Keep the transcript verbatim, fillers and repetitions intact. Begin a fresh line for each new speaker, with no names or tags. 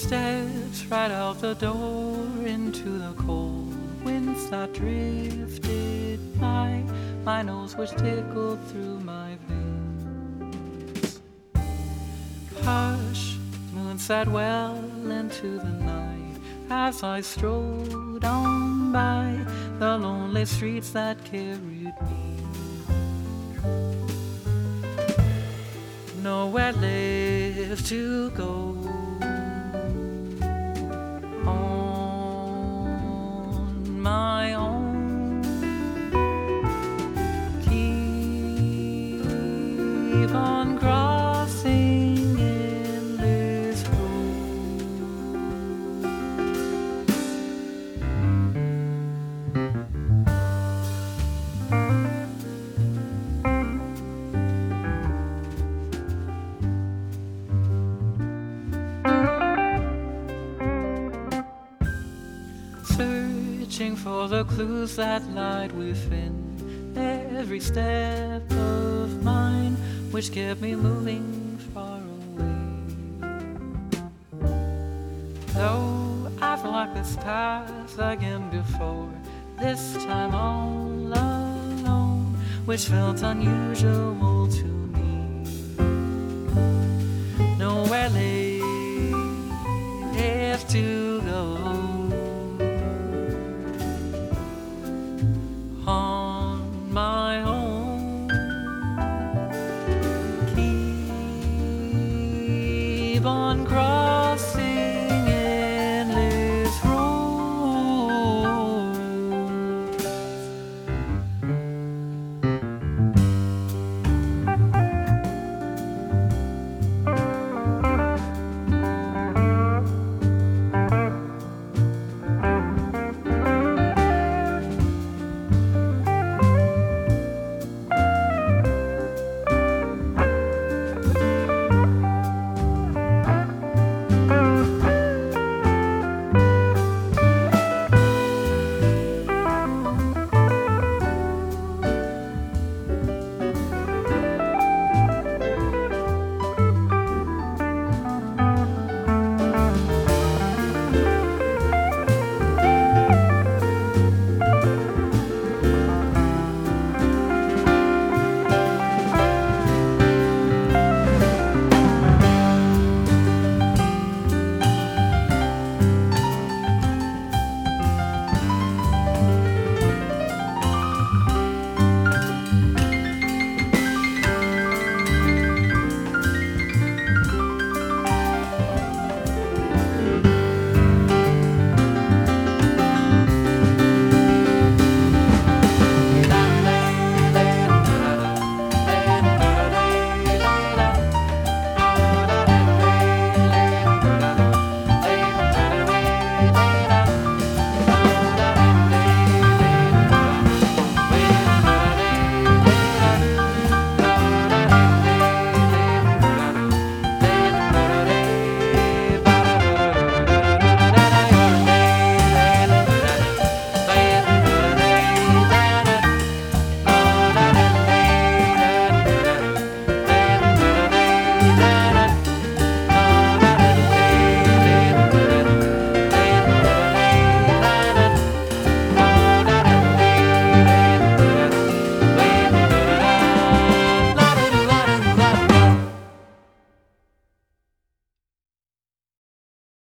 steps right out the door into the cold winds that drifted by my nose, which tickled through my veins. Hush, moon sat well into the night as I strode on by the lonely streets that carried me. Nowhere left to go. On my own, keep on crossing endless searching for the clues that lied within every step of mine, which kept me moving far away. Though I've walked this path again before, this time all alone, which felt unusual.